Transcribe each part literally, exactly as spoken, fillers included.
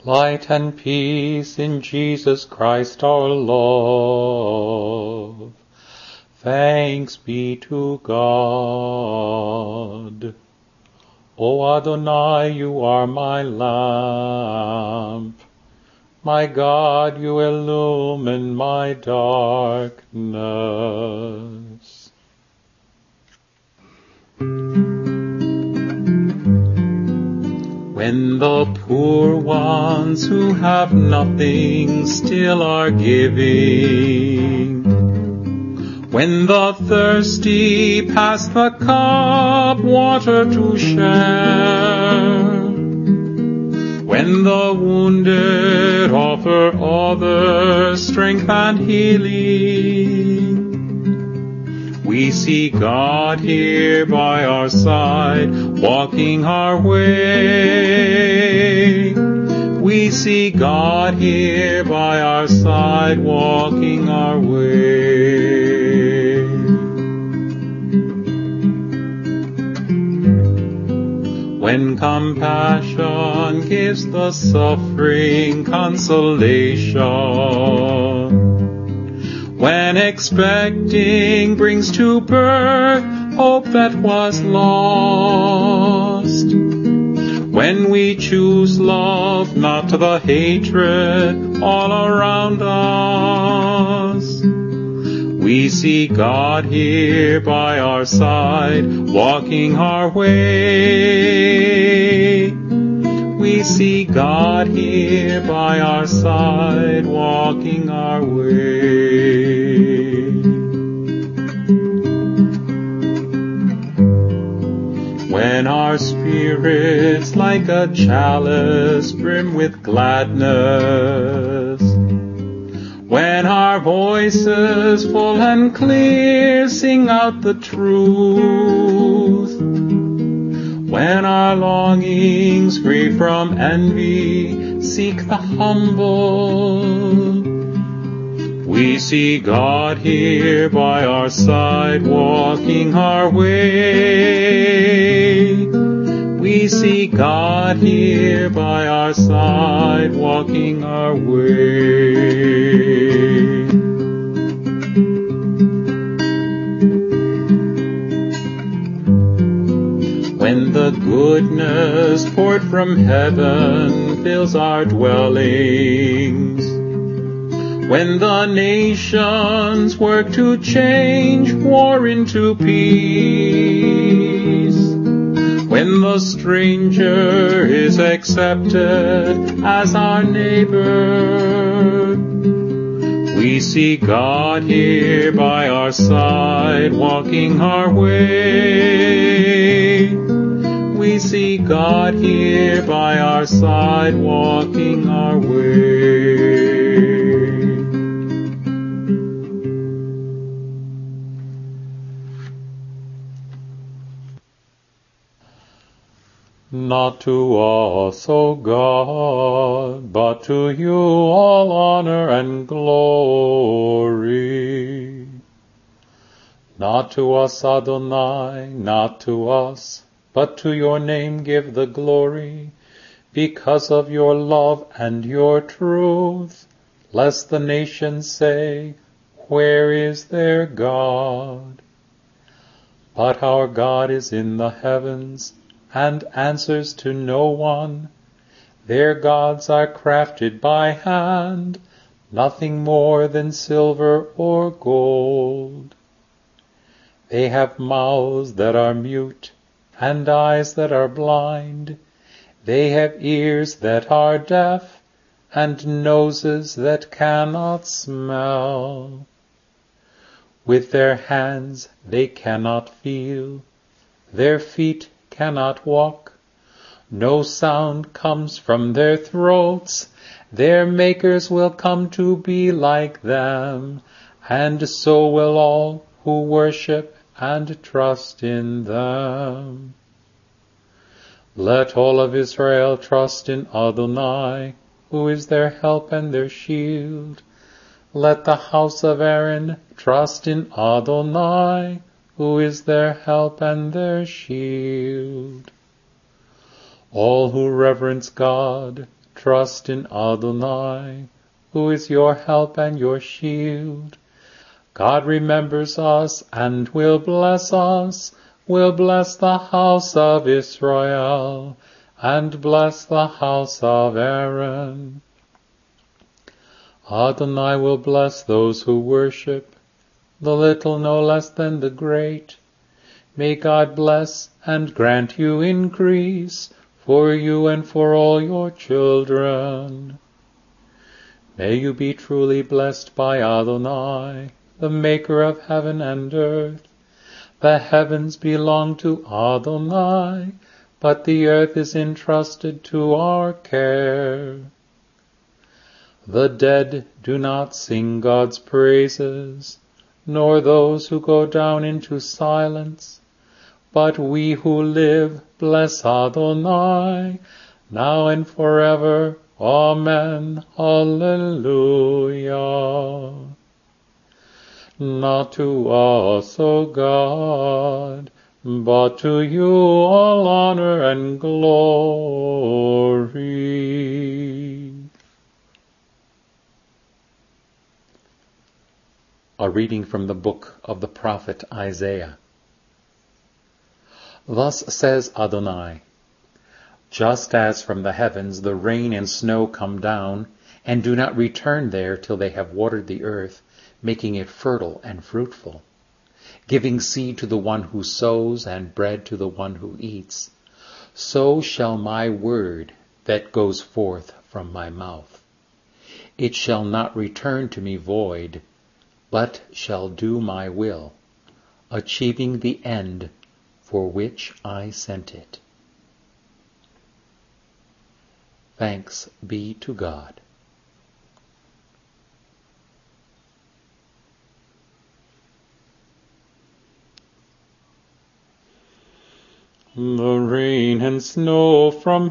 Light and peace in Jesus Christ our Lord. Thanks be to God. O Adonai, you are my lamp. My God, you illumine my darkness. When the poor ones who have nothing still are giving, when the thirsty pass the cup water to share, when the wounded offer others strength and healing, we see God here by our side, walking our way. We see God here by our side, walking our way. When compassion gives the suffering consolation, when expecting brings to birth hope that was lost, when we choose love, not the hatred all around us, we see God here by our side, walking our way. We see God here by our side, walking our way. When our spirits like a chalice brim with gladness, when our voices full and clear sing out the truth, when our longings free from envy seek the humble, we see God here by our side, walking our way. We see God here by our side, walking our way. When the goodness poured from heaven fills our dwellings, when the nations work to change war into peace, when the stranger is accepted as our neighbor, we see God here by our side, walking our way. We see God here by our side, walking our way. Not to us, O God, but to you all honor and glory. Not to us, Adonai, not to us, but to your name give the glory, because of your love and your truth, lest the nations say, where is their God? But our God is in the heavens, and answers to no one. Their gods are crafted by hand, nothing more than silver or gold. They have mouths that are mute, and eyes that are blind. They have ears that are deaf, and noses that cannot smell. With their hands they cannot feel, their feet cannot walk. No sound comes from their throats. Their makers will come to be like them, and so will all who worship and trust in them. Let all of Israel trust in Adonai, who is their help and their shield. Let the house of Aaron trust in Adonai, who is their help and their shield. All who reverence God, trust in Adonai, who is your help and your shield. God remembers us and will bless us, will bless the house of Israel, and bless the house of Aaron. Adonai will bless those who worship, the little no less than the great. May God bless and grant you increase for you and for all your children. May you be truly blessed by Adonai, the maker of heaven and earth. The heavens belong to Adonai, but the earth is entrusted to our care. The dead do not sing God's praises, nor those who go down into silence. But we who live bless Adonai, now and forever. Amen. Hallelujah. Not to us, O God, but to you all honor and glory. A reading from the book of the prophet Isaiah. Thus says Adonai, just as from the heavens the rain and snow come down, and do not return there till they have watered the earth, making it fertile and fruitful, giving seed to the one who sows and bread to the one who eats, so shall my word that goes forth from my mouth. It shall not return to me void, but shall do my will, achieving the end for which I sent it. Thanks be to God. The rain and snow from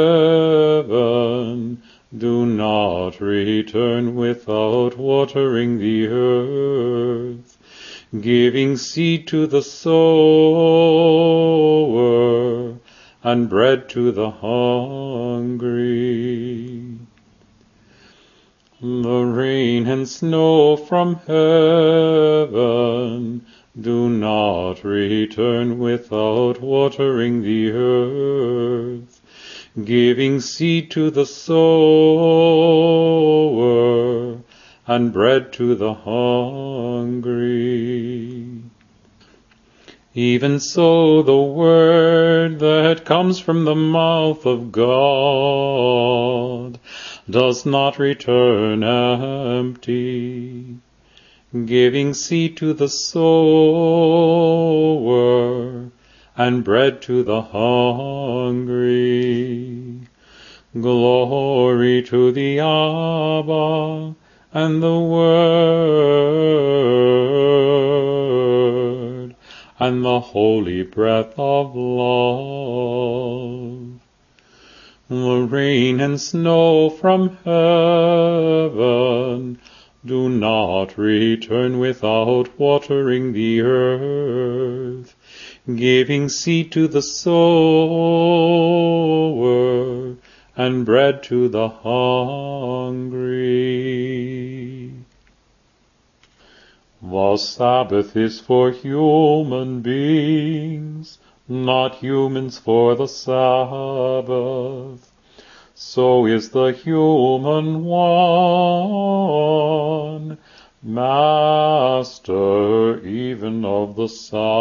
heaven do not return without watering the earth, giving seed to the sower and bread to the hungry. The rain and snow from heaven do not return without watering the earth, giving seed to the sower and bread to the hungry. Even so, the word that comes from the mouth of God does not return empty, giving seed to the sower and bread to the hungry. Glory to the Abba and the Word and the holy breath of love. The rain and snow from heaven do not return without watering the earth, giving seed to the sower and bread to the hungry. The Sabbath is for human beings, not humans for the Sabbath. So is the human one, master even of the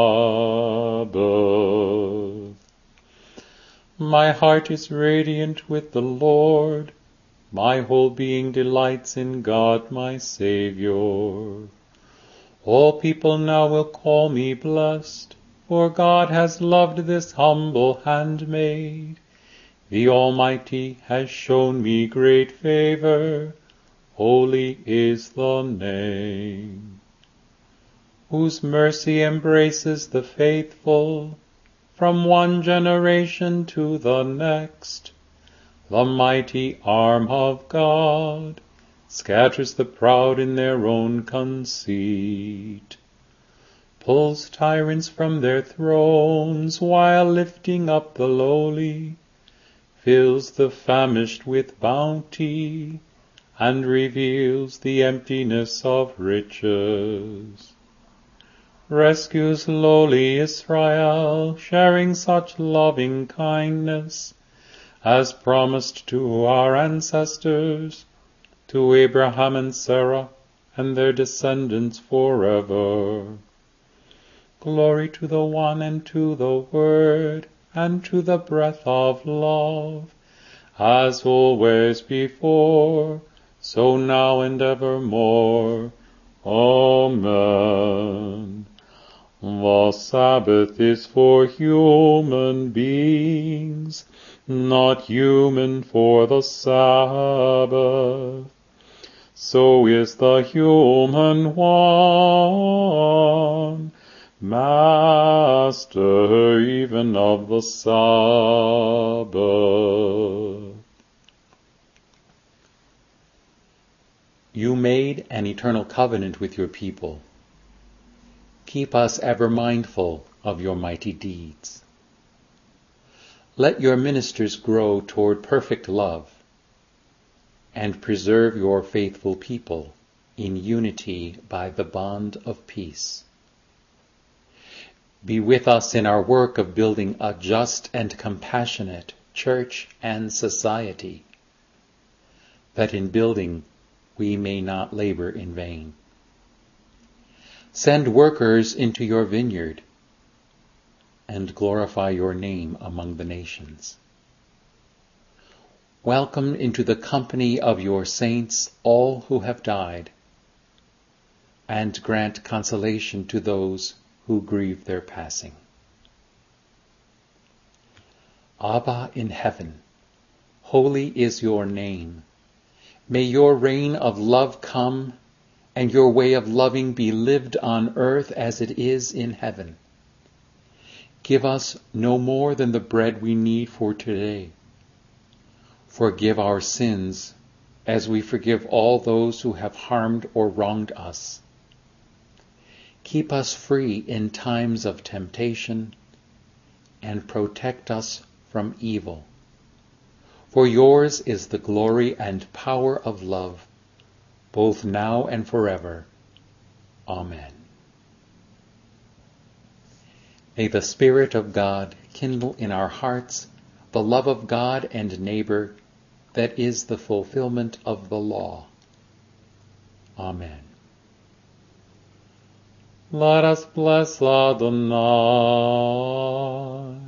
Sabbath. My heart is radiant with the Lord. My whole being delights in God my Savior. All people now will call me blessed, for God has loved this humble handmaid. The Almighty has shown me great favor. Holy is the name. Whose mercy embraces the faithful from one generation to the next. The mighty arm of God scatters the proud in their own conceit, pulls tyrants from their thrones while lifting up the lowly, fills the famished with bounty, and reveals the emptiness of riches. Rescues lowly Israel, sharing such loving kindness as promised to our ancestors, to Abraham and Sarah and their descendants forever. Glory to the One and to the Word and to the breath of love, as always before, so now and evermore. Amen. The Sabbath is for human beings, not human for the Sabbath. So is the human one, master even of the Sabbath. You made an eternal covenant with your people. Keep us ever mindful of your mighty deeds. Let your ministers grow toward perfect love, and preserve your faithful people in unity by the bond of peace. Be with us in our work of building a just and compassionate church and society, that in building we may not labor in vain. Send workers into your vineyard, and glorify your name among the nations. Welcome into the company of your saints all who have died, and grant consolation to those who grieve their passing. Abba in heaven, holy is your name. May your reign of love come, and your way of loving be lived on earth as it is in heaven. Give us no more than the bread we need for today. Forgive our sins as we forgive all those who have harmed or wronged us. Keep us free in times of temptation, and protect us from evil. For yours is the glory and power of love, both now and forever. Amen. May the Spirit of God kindle in our hearts the love of God and neighbor that is the fulfillment of the law. Amen. Let us bless Adonai.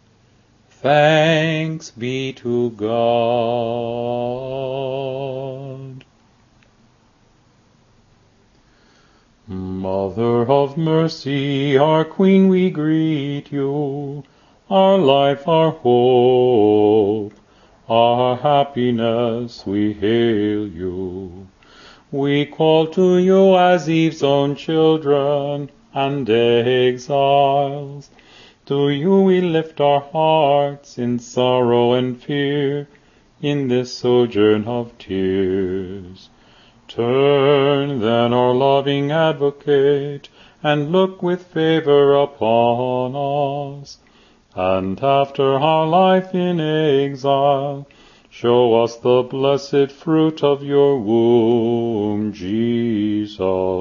Thanks be to God. Mother of mercy, our Queen, we greet you, our life, our hope, our happiness, we hail you. We call to you as Eve's own children and exiles. To you we lift our hearts in sorrow and fear, in this sojourn of tears. Turn then, our loving Advocate, and look with favor upon us. And after our life in exile, show us the blessed fruit of your womb, Jesus.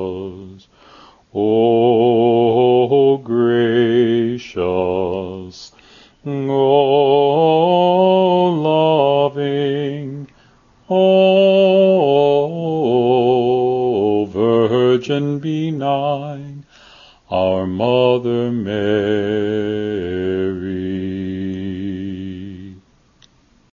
O gracious, O loving, O Virgin benign, our Mother Mary.